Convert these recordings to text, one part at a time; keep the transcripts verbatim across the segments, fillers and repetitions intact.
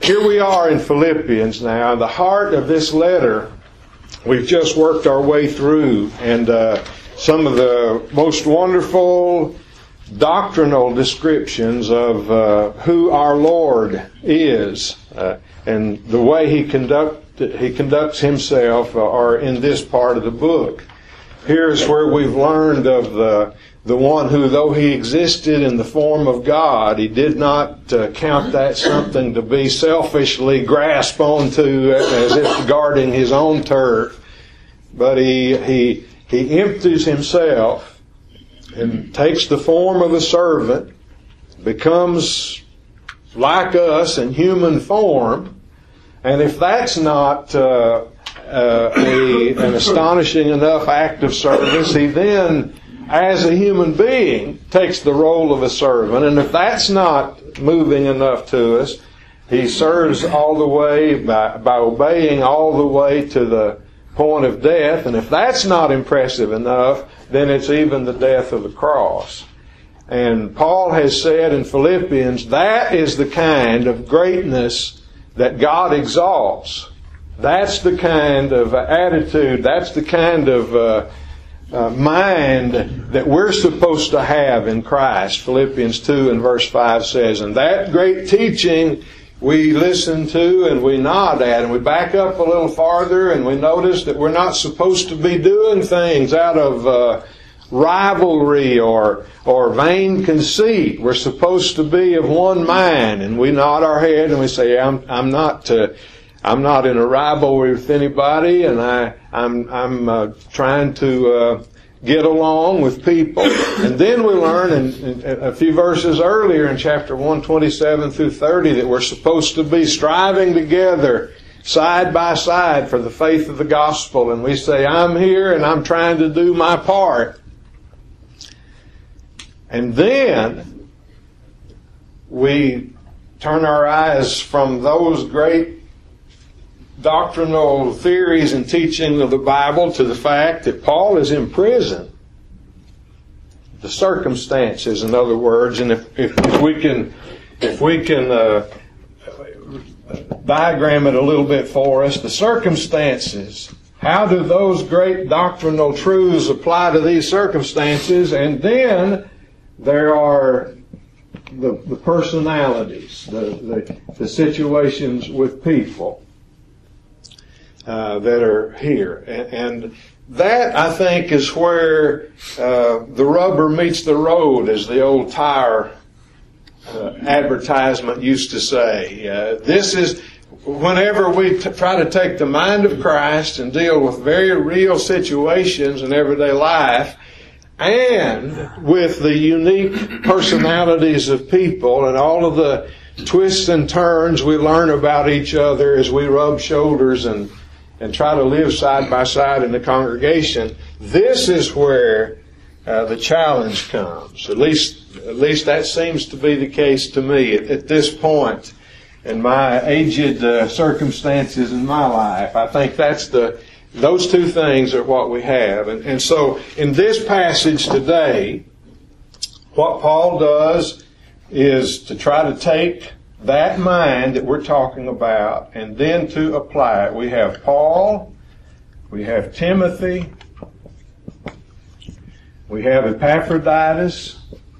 here we are in Philippians now. The heart of this letter, we've just worked our way through, and uh, some of the most wonderful doctrinal descriptions of uh, who our Lord is uh, and the way He conduct He conducts Himself are in this part of the book. Here's where we've learned of the the one who, though He existed in the form of God, He did not uh, count that something to be selfishly grasped onto as if guarding His own turf, but He He He empties Himself and takes the form of a servant, becomes like us in human form, and if that's not uh, uh, a, an astonishing enough act of service, He then, as a human being, takes the role of a servant, and if that's not moving enough to us, He serves all the way by, by obeying all the way to the point of death, and if that's not impressive enough, then it's even the death of the cross. And Paul has said in Philippians, that is the kind of greatness that God exalts. That's the kind of attitude, that's the kind of uh, uh, mind that we're supposed to have in Christ. Philippians two and verse five says, and that great teaching we listen to and we nod at, and we back up a little farther and we notice that we're not supposed to be doing things out of uh, rivalry or or vain conceit. We're supposed to be of one mind, and we nod our head and we say, I'm I'm not uh, I'm not in a rivalry with anybody, and I I'm I'm uh, trying to uh, get along with people. And then we learn in, in a few verses earlier in chapter one twenty-seven through thirty that we're supposed to be striving together side by side for the faith of the gospel. And we say, I'm here and I'm trying to do my part. And then we turn our eyes from those great doctrinal theories and teaching of the Bible to the fact that Paul is in prison. The circumstances, in other words, and if, if, if we can, if we can uh, diagram it a little bit for us, the circumstances. How do those great doctrinal truths apply to these circumstances? And then there are the, the personalities, the, the the situations with people. Uh, that are here. And, and that, I think, is where uh, the rubber meets the road, as the old tire uh, advertisement used to say. Uh, this is, whenever we t- try to take the mind of Christ and deal with very real situations in everyday life, and with the unique personalities of people and all of the twists and turns we learn about each other as we rub shoulders and and try to live side by side in the congregation, this is where uh, the challenge comes. At least, at least that seems to be the case to me at, at this point in my aged uh, circumstances in my life. I think that's the those two things are what we have. And, and so in this passage today, what Paul does is to try to take that mind that we're talking about and then to apply it. We have Paul, we have Timothy, we have Epaphroditus,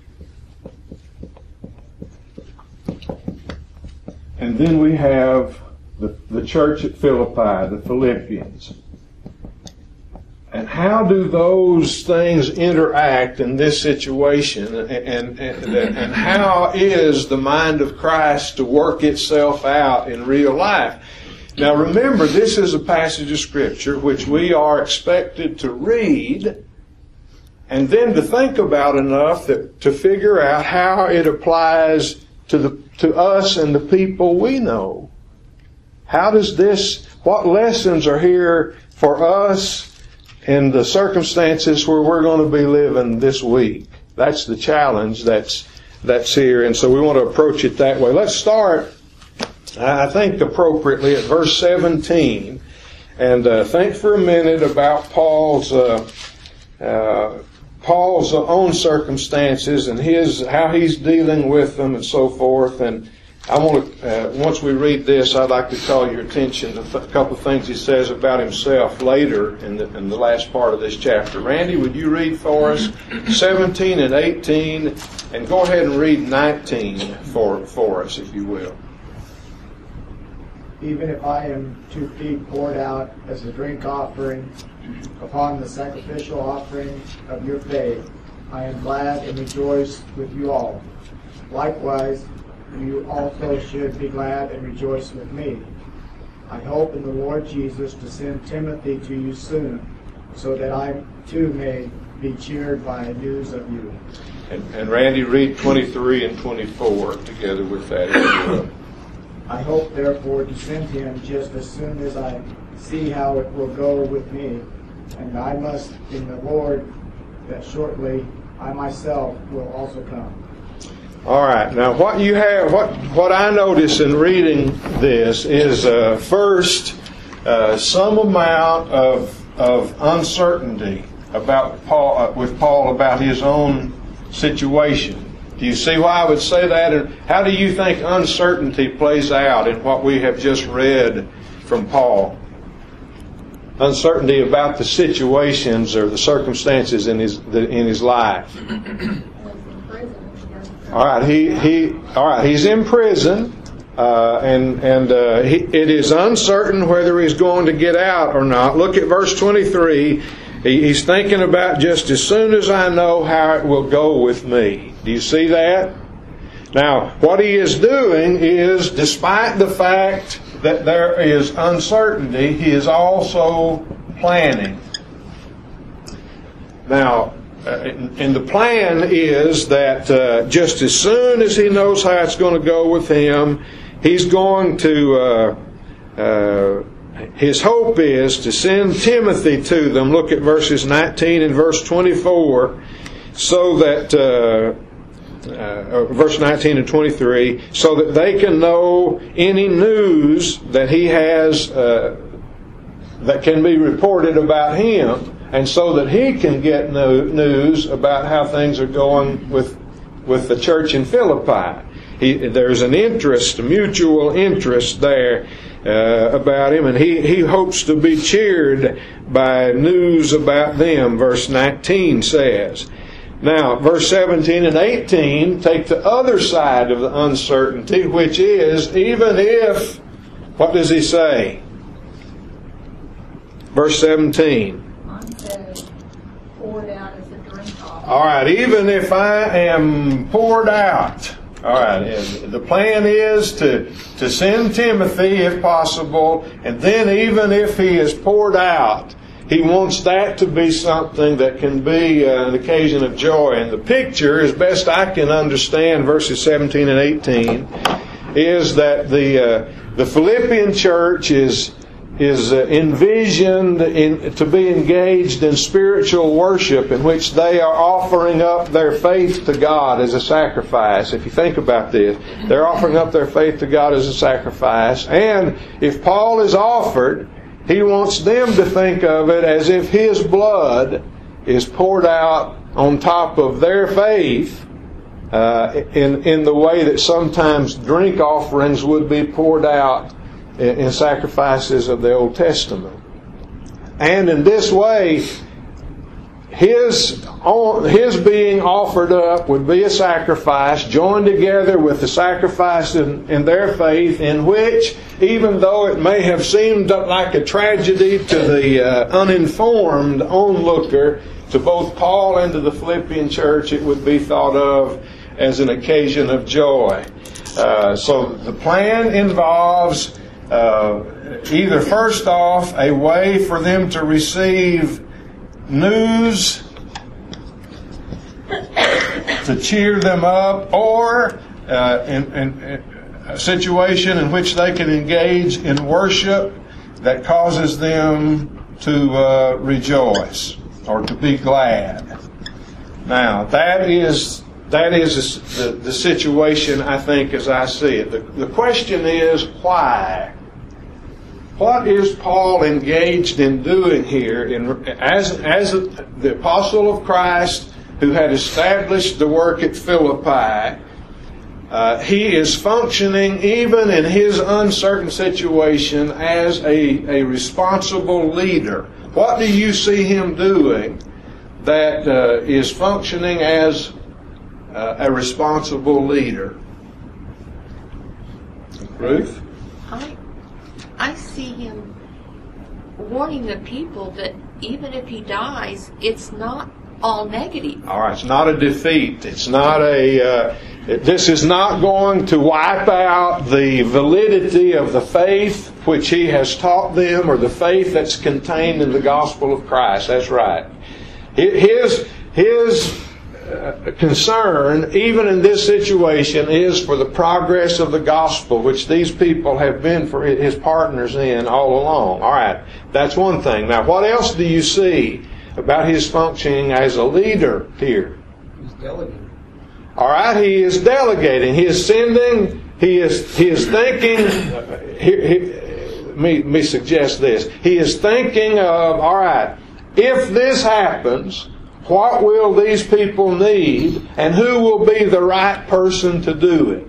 and then we have the, the church at Philippi, the Philippians. And how do those things interact in this situation? And, and, and, and how is the mind of Christ to work itself out in real life? Now remember, this is a passage of Scripture which we are expected to read and then to think about enough that, to figure out how it applies to the to us and the people we know. How does this, what lessons are here for us in the circumstances where we're going to be living this week? That's the challenge that's that's here, and so we want to approach it that way. Let's start, I think, appropriately at verse seventeen, and uh, think for a minute about Paul's uh, uh, Paul's own circumstances and his how he's dealing with them and so forth, and I want to, uh, once we read this, I'd like to call your attention to th- a couple of things he says about himself later in the, in the last part of this chapter. Randy, would you read for us seventeen and eighteen, and go ahead and read nineteen for, for us, if you will. Even if I am to be poured out as a drink offering upon the sacrificial offering of your faith, I am glad and rejoice with you all. Likewise, you also should be glad and rejoice with me. I hope in the Lord Jesus to send Timothy to you soon, so that I too may be cheered by news of you. And, and Randy, read twenty-three and twenty-four together with that, if you will. I hope, therefore, to send him just as soon as I see how it will go with me, and I must in the Lord that shortly I myself will also come. All right. Now, what you have, what what I notice in reading this is uh, first uh, some amount of of uncertainty about Paul uh, with Paul about his own situation. Do you see why I would say that? And how do you think uncertainty plays out in what we have just read from Paul? Uncertainty about the situations or the circumstances in his the, in his life. All right, he he. All right, he's in prison, uh, and and uh, he, it is uncertain whether he's going to get out or not. Look at verse twenty-three. He, he's thinking about just as soon as I know how it will go with me. Do you see that? Now, what he is doing is, despite the fact that there is uncertainty, he is also planning. Now. Uh, and the plan is that uh, just as soon as he knows how it's going to go with him, he's going to, uh, uh, his hope is to send Timothy to them. Look at verses nineteen and verse twenty-four, so that, uh, uh, verse nineteen and twenty-three, so that they can know any news that he has, uh, that can be reported about him. And so that he can get no news about how things are going with with the church in Philippi. He, there's an interest, a mutual interest there uh, about him, and he, he hopes to be cheered by news about them, verse nineteen says. Now, verse seventeen and eighteen take the other side of the uncertainty, which is, even if, what does he say? Verse seventeen. Poured out as a drink offering. All right, even if I am poured out. All right, and the plan is to, to send Timothy if possible, and then even if he is poured out, he wants that to be something that can be uh, an occasion of joy. And the picture, as best I can understand, verses seventeen and eighteen, is that the uh, the Philippian church is is uh, envisioned in, to be engaged in spiritual worship in which they are offering up their faith to God as a sacrifice. If you think about this, they're offering up their faith to God as a sacrifice. And if Paul is offered, he wants them to think of it as if his blood is poured out on top of their faith uh, in, in the way that sometimes drink offerings would be poured out in sacrifices of the Old Testament. And in this way, his his being offered up would be a sacrifice joined together with the sacrifice in, in their faith, in which, even though it may have seemed like a tragedy to the uh, uninformed onlooker, to both Paul and to the Philippian church, it would be thought of as an occasion of joy. Uh, so the plan involves Uh, either first off, a way for them to receive news to cheer them up, or uh, in, in, in a situation in which they can engage in worship that causes them to uh, rejoice or to be glad. Now, that is that is the, the situation, I think, as I see it. The, the question is, why? What is Paul engaged in doing here in, as, as the apostle of Christ who had established the work at Philippi? Uh, he is functioning even in his uncertain situation as a, a responsible leader. What do you see him doing that uh, is functioning as uh, a responsible leader? Ruth? I, I see him warning the people that even if he dies, it's not all negative. All right, it's not a defeat. It's not a. Uh, this is not going to wipe out the validity of the faith which he has taught them, or the faith that's contained in the gospel of Christ. That's right. His his uh, concern, even in this situation, is for the progress of the gospel, which these people have been for his partners in all along. All right, that's one thing. Now, what else do you see about his functioning as a leader here? He's delegating. All right, he is delegating. He is sending. He is he is thinking. Uh, he, he, me me suggest this. He is thinking of, all right, if this happens, what will these people need, and who will be the right person to do it?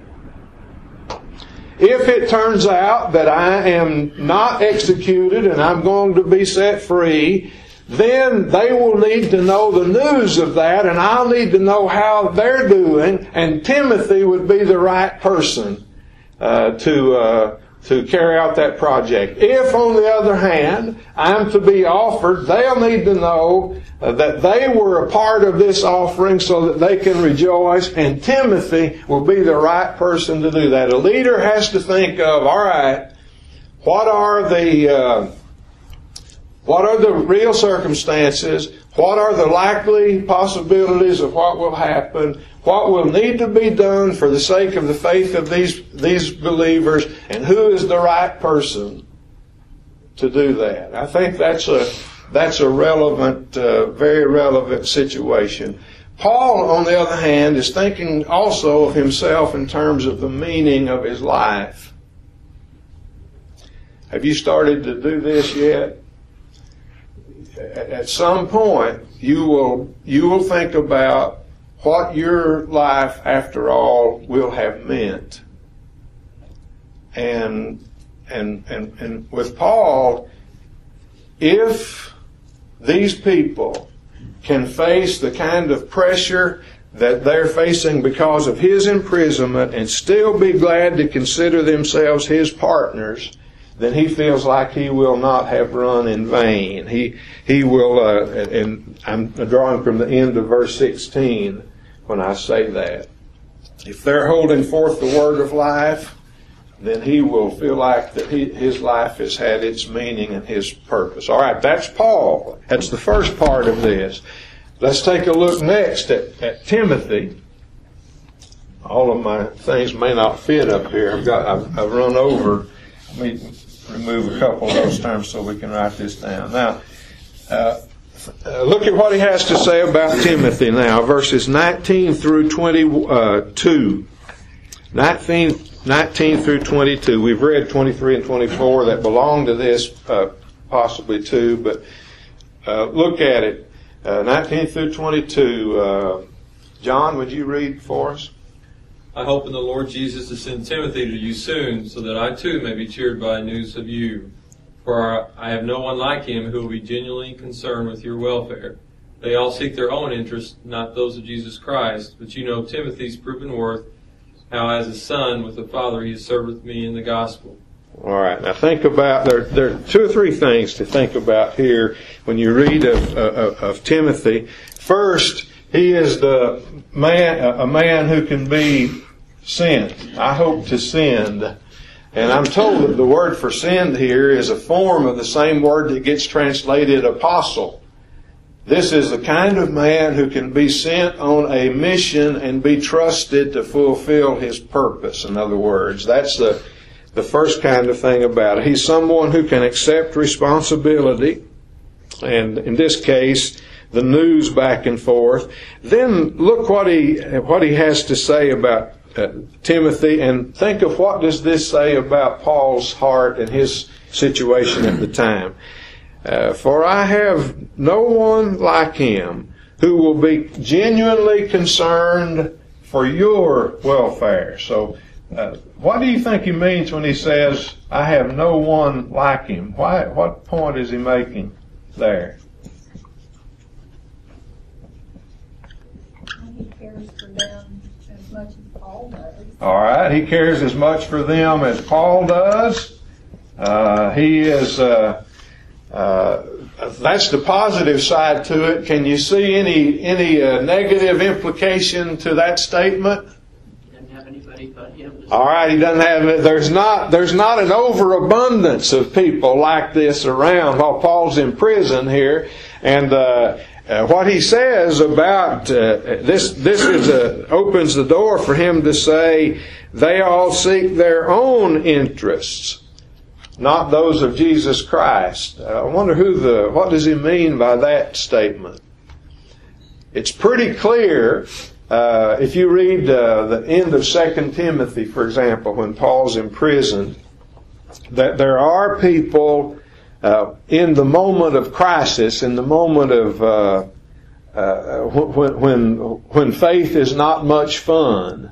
If it turns out that I am not executed and I'm going to be set free, then they will need to know the news of that, and I'll need to know how they're doing, and Timothy would be the right person uh, to uh, to carry out that project. If, on the other hand, I'm to be offered, they'll need to know uh, that they were a part of this offering so that they can rejoice, and Timothy will be the right person to do that. A leader has to think of, all right, what are the... Uh, What are the real circumstances? What are the likely possibilities of what will happen? What will need to be done for the sake of the faith of these, these believers? And who is the right person to do that? I think that's a, that's a relevant, uh, very relevant situation. Paul, on the other hand, is thinking also of himself in terms of the meaning of his life. Have you started to do this yet? At some point, you will you will think about what your life, after all, will have meant. And and and and with Paul, if these people can face the kind of pressure that they're facing because of his imprisonment and still be glad to consider themselves his partners, then he feels like he will not have run in vain. He he will, uh, and I'm drawing from the end of verse sixteen when I say that. If they're holding forth the word of life, then he will feel like that he, his life has had its meaning and his purpose. All right, that's Paul. That's the first part of this. Let's take a look next at, at Timothy. All of my things may not fit up here. I've got I've, I've run over. Let me remove a couple of those terms so we can write this down. Now, uh, uh, look at what he has to say about Timothy now, verses nineteen through twenty-two. nineteen, nineteen through twenty-two. We've read twenty-three and twenty-four that belong to this, uh, possibly too, but uh, look at it. Uh, nineteen through twenty-two. Uh, John, would you read for us? I hope in the Lord Jesus to send Timothy to you soon, so that I too may be cheered by news of you. For I have no one like him who will be genuinely concerned with your welfare. They all seek their own interests, not those of Jesus Christ. But you know Timothy's proven worth, how as a son with the Father he has served with me in the gospel. All right. Now think about, there, there are two or three things to think about here when you read of, of, of Timothy. First, he is the man, a man who can be sent. I hope to send. And I'm told that the word for send here is a form of the same word that gets translated apostle. This is the kind of man who can be sent on a mission and be trusted to fulfill his purpose. In other words, that's the, the first kind of thing about it. He's someone who can accept responsibility. And in this case, the news back and forth. Then look what he what he has to say about uh, Timothy, and think of what does this say about Paul's heart and his situation at the time. Uh, For I have no one like him who will be genuinely concerned for your welfare. So, uh, what do you think he means when he says, I have no one like him? Why, what point is he making there? He cares for them as much as Paul does. All right, he cares as much for them as Paul does. Uh, he is, uh, uh, that's the positive side to it. Can you see any, any uh, negative implication to that statement? All right, he doesn't have it. There's not, there's not an overabundance of people like this around while Paul's in prison here. And, uh, Uh, what he says about uh, this, this is a, opens the door for him to say they all seek their own interests, not those of Jesus Christ. Uh, I wonder who the what does he mean by that statement? It's pretty clear uh, if you read uh, the end of Second Timothy, for example, when Paul's in prison, that there are people. Uh, in the moment of crisis, in the moment of uh, uh, when when when faith is not much fun,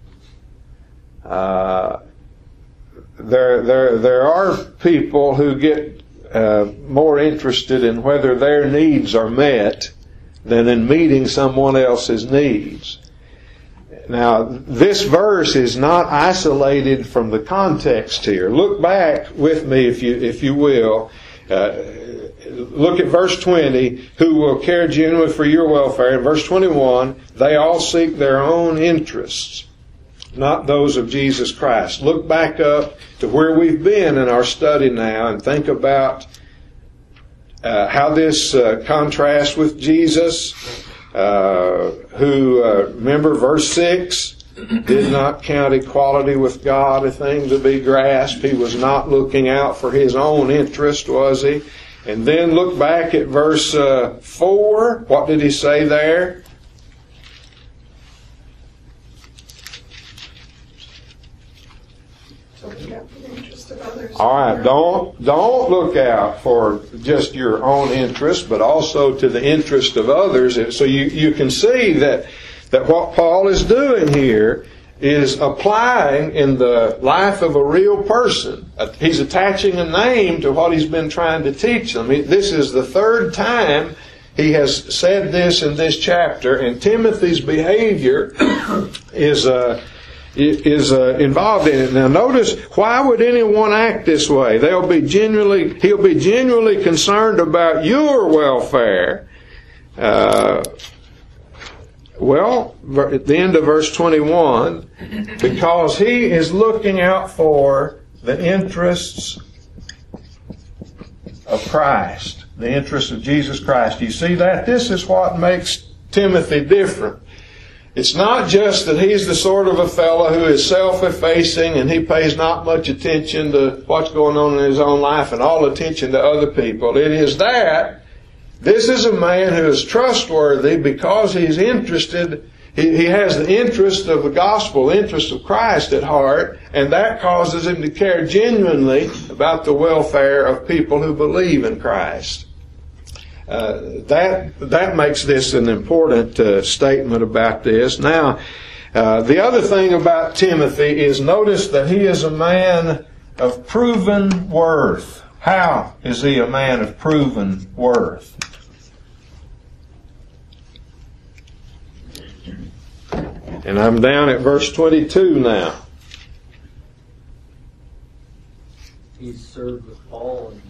uh, there there there are people who get uh, more interested in whether their needs are met than in meeting someone else's needs. Now, this verse is not isolated from the context here. Look back with me, if you if you will. Uh, look at verse twenty. Who will care genuinely for your welfare? In verse twenty-one, they all seek their own interests, not those of Jesus Christ. Look back up to where we've been in our study now and think about uh, how this uh, contrasts with Jesus. Uh, who, uh, remember verse six, did not count equality with God a thing to be grasped. He was not looking out for his own interest, was he? And then look back at verse uh, four. What did he say there? All right, don't don't look out for just your own interest, but also to the interest of others. So you, you can see that that what Paul is doing here is applying in the life of a real person. He's attaching a name to what he's been trying to teach them. This is the third time he has said this in this chapter, and Timothy's behavior is uh, is uh, involved in it. Now notice, why would anyone act this way? They'll be genuinely, he'll be genuinely concerned about your welfare. Uh, well, at the end of verse twenty-one, because he is looking out for the interests of Christ, the interests of Jesus Christ. You see that? This is what makes Timothy different. It's not just that he's the sort of a fellow who is self-effacing and he pays not much attention to what's going on in his own life and all attention to other people. It is that this is a man who is trustworthy because he's interested. He, he has the interest of the gospel, the interest of Christ at heart, and that causes him to care genuinely about the welfare of people who believe in Christ. Uh, that that makes this an important uh, statement about this. Now, uh, the other thing about Timothy is notice that he is a man of proven worth. How is he a man of proven worth? And I'm down at verse twenty-two now. He's served with Paul and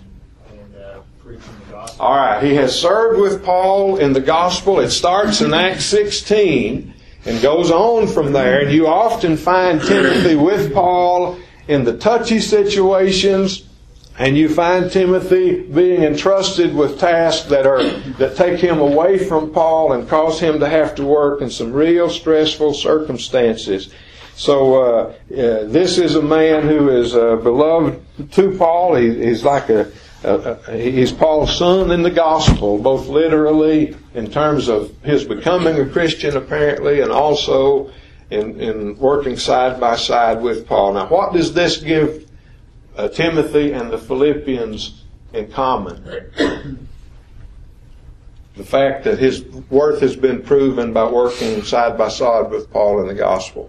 All right, he has served with Paul in the gospel. It starts in Acts sixteen and goes on from there. And you often find Timothy with Paul in the touchy situations, and you find Timothy being entrusted with tasks that are that take him away from Paul and cause him to have to work in some real stressful circumstances. So uh, uh, this is a man who is uh, beloved to Paul. He, he's like a Uh, he's Paul's son in the gospel, both literally in terms of his becoming a Christian apparently, and also in, in working side by side with Paul. Now, what does this give uh, Timothy and the Philippians in common? the fact that his worth has been proven by working side by side with Paul in the gospel.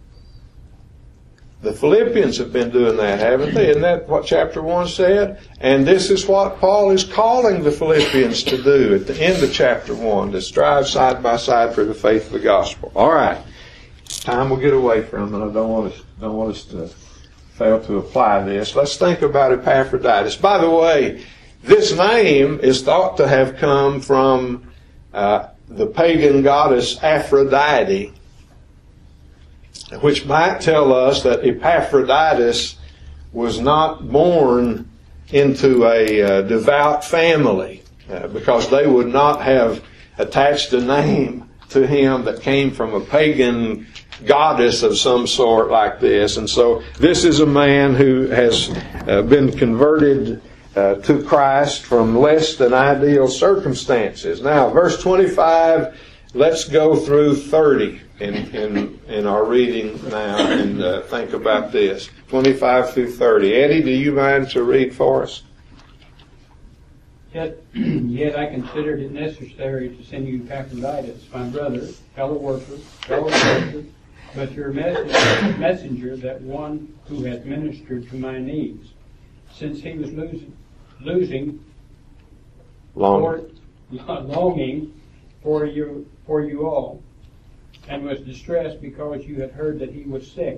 The Philippians have been doing that, haven't they? Isn't that what chapter one said? And this is what Paul is calling the Philippians to do at the end of chapter one, to strive side by side for the faith of the gospel. All right. Time will get away from it. I don't want us, don't want us to fail to apply this. Let's think about Epaphroditus. By the way, this name is thought to have come from uh, the pagan goddess Aphrodite, which might tell us that Epaphroditus was not born into a uh, devout family, uh, because they would not have attached a name to him that came from a pagan goddess of some sort like this. And so this is a man who has uh, been converted uh, to Christ from less than ideal circumstances. Now, verse twenty-five, let's go through thirty in in, in our reading now and uh, think about this. twenty-five through thirty. Eddie, do you mind to read for us? Yet, yet I considered it necessary to send you Epaphroditus, my brother, fellow worker, fellow soldier, but your messenger, messenger, that one who hath ministered to my needs, since he was losing, losing, Long. for, longing for you, for you all, and was distressed because you had heard that he was sick.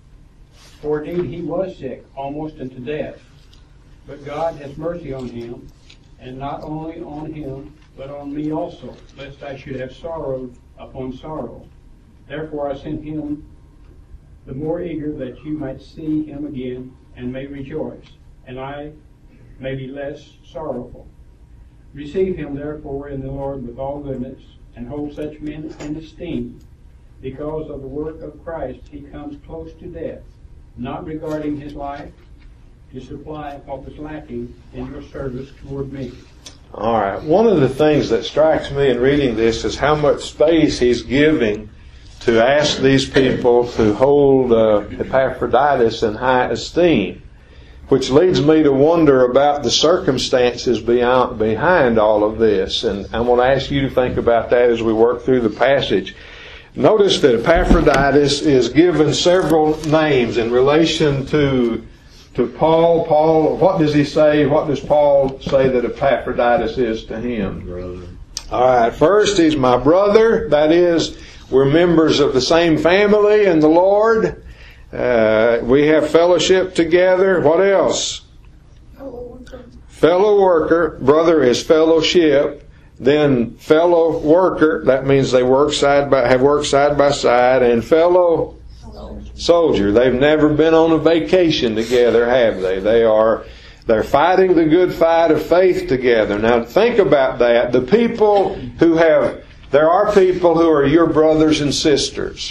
For indeed he was sick, almost unto death. But God has mercy on him, and not only on him, but on me also, lest I should have sorrowed upon sorrow. Therefore I sent him the more eager that you might see him again, and may rejoice, and I may be less sorrowful. Receive him therefore in the Lord with all goodness, and hold such men in esteem, because of the work of Christ he comes close to death, not regarding his life, to supply what was lacking in your service toward me. All right. One of the things that strikes me in reading this is how much space he's giving to ask these people to hold uh, Epaphroditus in high esteem, which leads me to wonder about the circumstances beyond, behind all of this. And I want to ask you to think about that as we work through the passage. Notice that Epaphroditus is given several names in relation to to Paul. Paul, what does he say? What does Paul say that Epaphroditus is to him? Brother. All right. First, he's my brother. That is, we're members of the same family in the Lord. Uh, we have fellowship together. What else? Fellow worker. Fellow worker. Brother is fellowship. Then fellow worker. That means they work side by have worked side by side. And fellow soldier. They've never been on a vacation together, have they? They are they're fighting the good fight of faith together. Now think about that. The people who have there are people who are your brothers and sisters.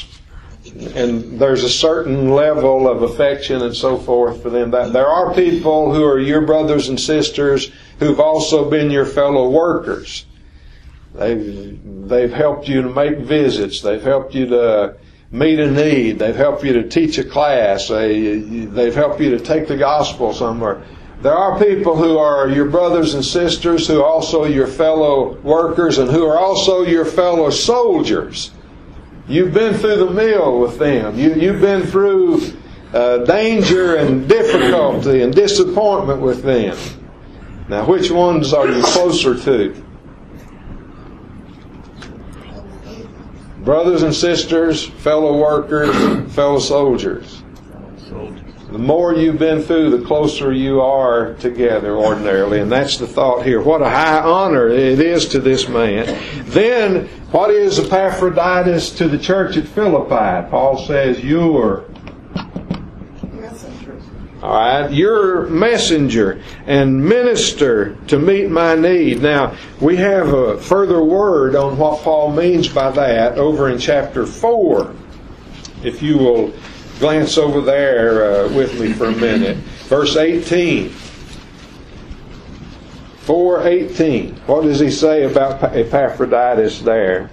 And there's a certain level of affection and so forth for them. That there are people who are your brothers and sisters who've also been your fellow workers. They've they've helped you to make visits. They've helped you to meet a need. They've helped you to teach a class. They they've helped you to take the gospel somewhere. There are people who are your brothers and sisters who are also your fellow workers and who are also your fellow soldiers. You've been through the mill with them. You, you've been through uh, danger and difficulty and disappointment with them. Now, which ones are you closer to? Brothers and sisters, fellow workers, fellow soldiers. The more you've been through, the closer you are together ordinarily. And that's the thought here. What a high honor it is to this man. Then, what is Epaphroditus to the church at Philippi? Paul says, you're Messenger. all right, your messenger and minister to meet my need. Now, we have a further word on what Paul means by that over in chapter four. If you will glance over there uh, with me for a minute. Verse eighteen. four eighteen. What does he say about Epaphroditus there?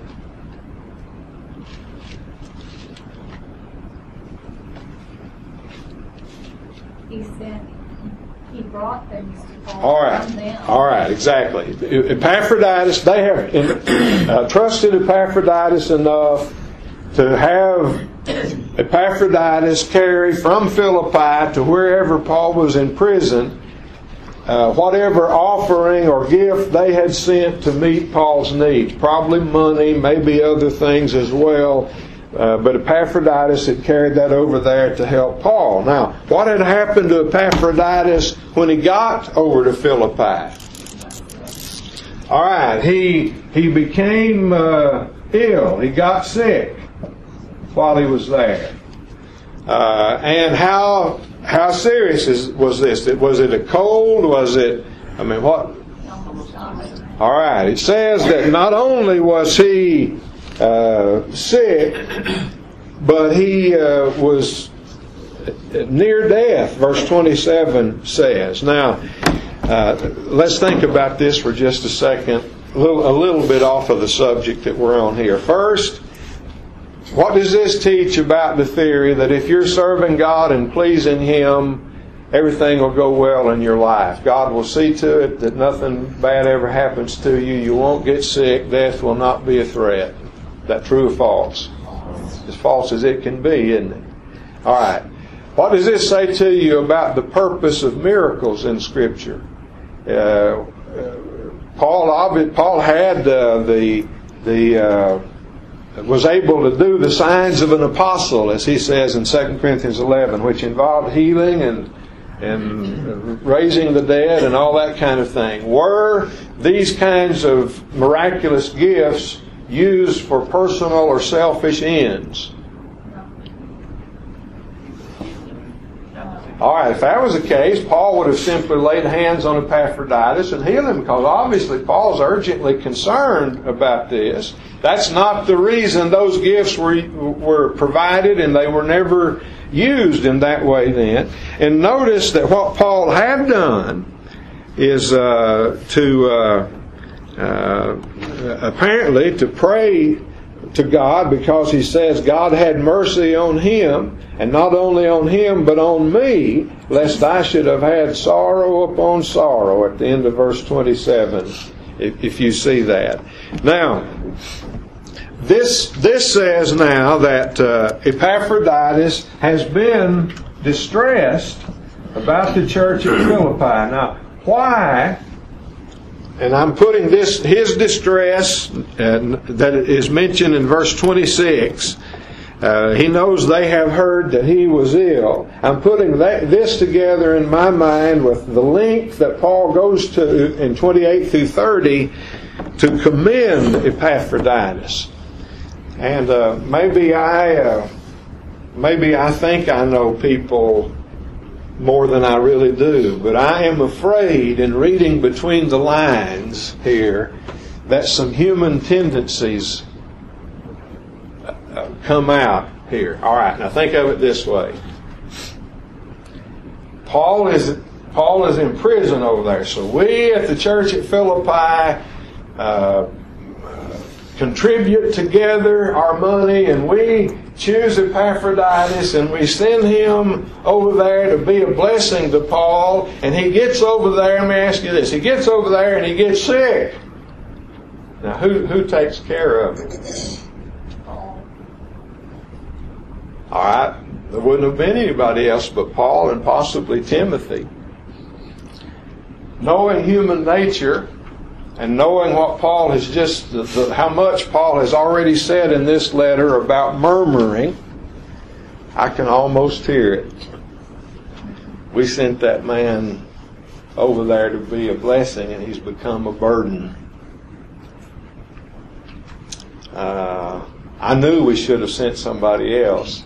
He said, he brought things to Paul All right, from them. all right, exactly. Epaphroditus, they have uh, trusted Epaphroditus enough to have Epaphroditus carry from Philippi to wherever Paul was in prison uh, whatever offering or gift they had sent to meet Paul's needs. Probably money, maybe other things as well. Uh, but Epaphroditus had carried that over there to help Paul. Now, what had happened to Epaphroditus when he got over to Philippi? All right, he he became uh, ill. He got sick while he was there. Uh, and how how serious is, was this? Was it a cold? Was it? I mean, what? All right. It says that not only was he uh, sick, but he uh, was near death. Verse twenty-seven says. Now, uh, let's think about this for just a second. A little, a little bit off of the subject that we're on here. First, what does this teach about the theory that if you're serving God and pleasing Him, everything will go well in your life? God will see to it that nothing bad ever happens to you. You won't get sick. Death will not be a threat. Is that true or false? As false as it can be, isn't it? All right. What does this say to you about the purpose of miracles in Scripture? Uh, Paul, Paul had uh, the the uh, was able to do the signs of an apostle, as he says in Second Corinthians eleven, which involved healing and and raising the dead and all that kind of thing. Were these kinds of miraculous gifts used for personal or selfish ends? All right, if that was the case, Paul would have simply laid hands on Epaphroditus and healed him, because obviously Paul's urgently concerned about this. That's not the reason those gifts were were provided, and they were never used in that way then. And notice that what Paul had done is uh, to uh, uh, apparently to pray to God, because he says God had mercy on him, and not only on him but on me, lest I should have had sorrow upon sorrow, at the end of verse twenty-seven, if, if you see that. Now, this this says now that uh, Epaphroditus has been distressed about the church at Philippi. Now, why? And I'm putting this his distress uh, that is mentioned in verse twenty-six. Uh, he knows they have heard that he was ill. I'm putting that, this together in my mind with the length that Paul goes to in twenty-eight through thirty to commend Epaphroditus. And uh, maybe I, uh, maybe I think I know people more than I really do, but I am afraid, in reading between the lines here, that some human tendencies come out here. All right, now think of it this way. Paul is Paul is in prison over there, so we at the church at Philippi uh, contribute together our money, and we choose Epaphroditus, and we send him over there to be a blessing to Paul, and he gets over there. Let me ask you this: he gets over there and he gets sick. Now, who who takes care of him? All right, there wouldn't have been anybody else but Paul and possibly Timothy. Knowing human nature and knowing what Paul has just, the, the, how much Paul has already said in this letter about murmuring, I can almost hear it. We sent that man over there to be a blessing, and he's become a burden. Uh, I knew we should have sent somebody else.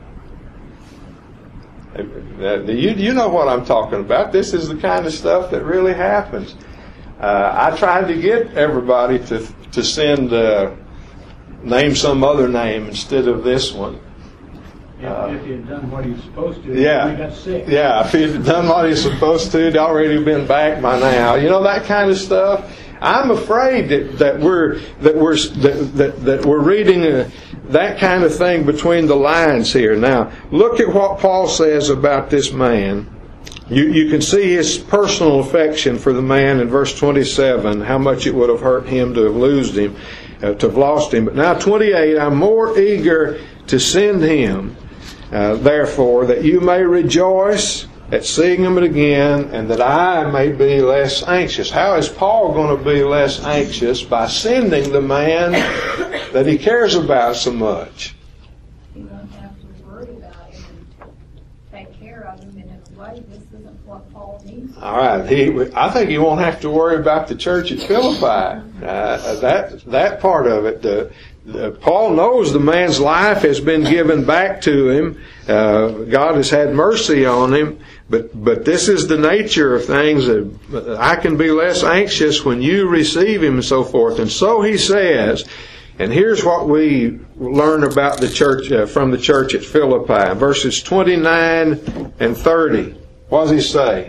You, you know what I'm talking about. This is the kind of stuff that really happens. Uh, I tried to get everybody to to send uh, name some other name instead of this one. Uh, if he had done what he was supposed to, yeah, he got sick. Yeah, if he had done what he was supposed to, he'd already been back by now. You know, that kind of stuff. I'm afraid that, that we're that we're that that, that we're reading a, that kind of thing between the lines here. Now, look at what Paul says about this man You, you can see his personal affection for the man in verse twenty-seven, how much it would have hurt him to have lost him, uh, to have lost him. But now twenty-eight, I'm more eager to send him, uh, therefore, that you may rejoice at seeing him again, and that I may be less anxious. How is Paul going to be less anxious? By sending the man that he cares about so much. You don't have to worry about him and take care of him in a way. This isn't what Paul needs. All right. He, I think you won't have to worry about the church at Philippi. Uh, that that part of it. The, the, Paul knows the man's life has been given back to him. Uh, God has had mercy on him. But but this is the nature of things. That I can be less anxious when you receive him and so forth. And so he says, and here's what we learn about the church uh, from the church at Philippi, verses twenty-nine and thirty. What does he say?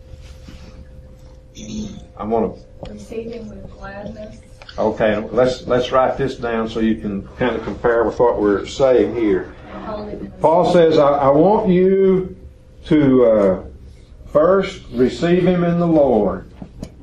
I'm going to Receive him with gladness. Okay, let's let's write this down so you can kind of compare with what we're saying here. And hold him in the Paul says, I, I want you to uh, first receive him in the Lord.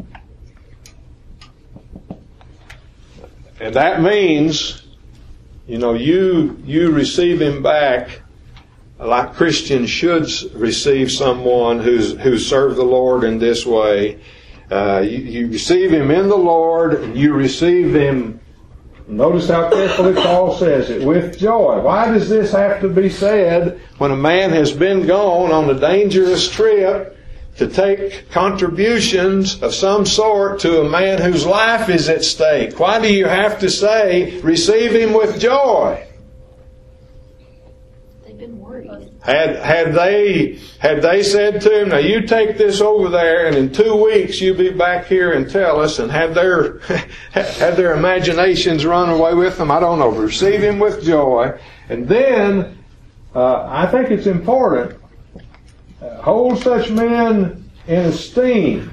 And that means, you know, you you receive him back like Christians should receive someone who's who served the Lord in this way. Uh, you, you receive him in the Lord, and you receive him. Notice how carefully Paul says it, with joy. Why does this have to be said when a man has been gone on a dangerous trip to take contributions of some sort to a man whose life is at stake? Why do you have to say, receive him with joy? They've been worried. Had had they had they said to him, now you take this over there, and in two weeks you be back here and tell us, and had their had their imaginations run away with them, I don't know. Receive him with joy, and then uh, I think it's important. Uh, hold such men in esteem.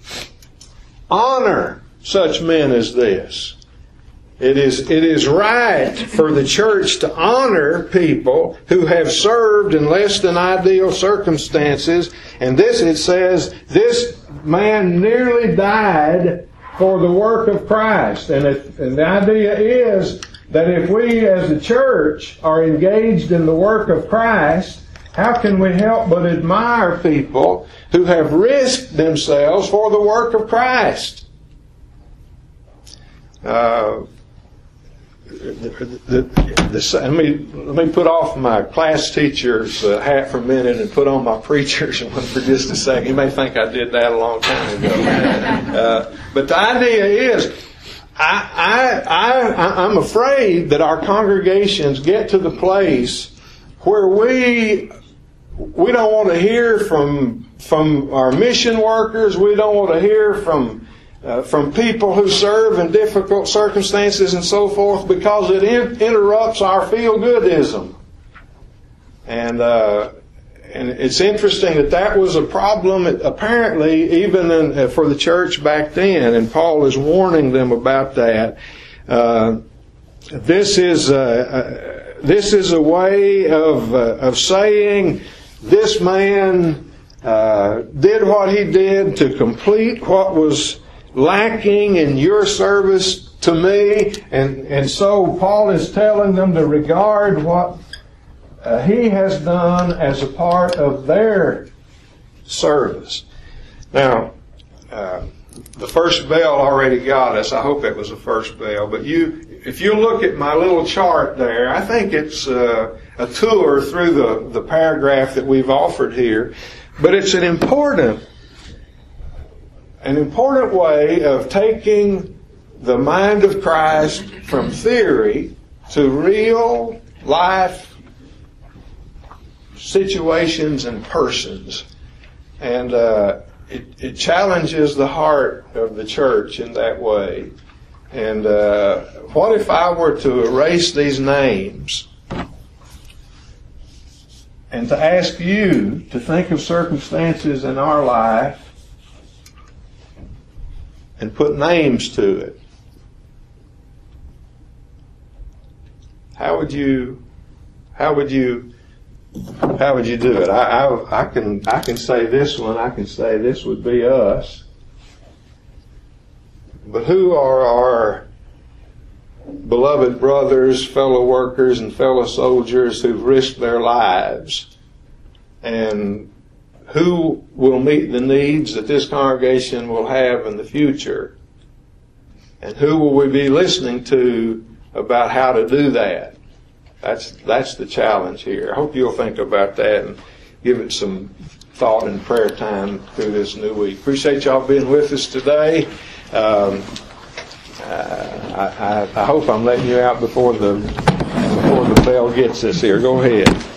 Honor such men as this. It is, it is right for the church to honor people who have served in less than ideal circumstances. And this, it says, this man nearly died for the work of Christ. And, it, and the idea is that if we as a church are engaged in the work of Christ, how can we help but admire people who have risked themselves for the work of Christ? Uh, The, the, the, let me let me put off my class teacher's uh, hat for a minute and put on my preacher's one for just a second. You may think I did that a long time ago, uh, but the idea is, I, I I I'm afraid that our congregations get to the place where we we don't want to hear from from our mission workers. We don't want to hear from. Uh, from people who serve in difficult circumstances and so forth, because it in, interrupts our feel-goodism. And uh, and it's interesting that that was a problem, apparently, even in, uh, for the church back then. And Paul is warning them about that. Uh, this is uh, uh, this is a way of uh, of saying this man uh, did what he did to complete what was lacking in your service to me, and and so Paul is telling them to regard what uh, he has done as a part of their service. Now, uh, the first bell already got us. I hope it was the first bell. But you, if you look at my little chart there, I think it's uh, a tour through the the paragraph that we've offered here. But it's an important An important way of taking the mind of Christ from theory to real life situations and persons. And uh, it, it challenges the heart of the church in that way. And uh, what if I were to erase these names and to ask you to think of circumstances in our life and put names to it? How would you, how would you How would you do it? I, I, I can I can say this one. I can say this would be us. But who are our beloved brothers, fellow workers, and fellow soldiers who've risked their lives? And who will meet the needs that this congregation will have in the future? And who will we be listening to about how to do that? That's that's the challenge here. I hope you'll think about that and give it some thought and prayer time through this new week. Appreciate y'all being with us today. Um, uh, I, I, I hope I'm letting you out before the before the bell gets us here. Go ahead.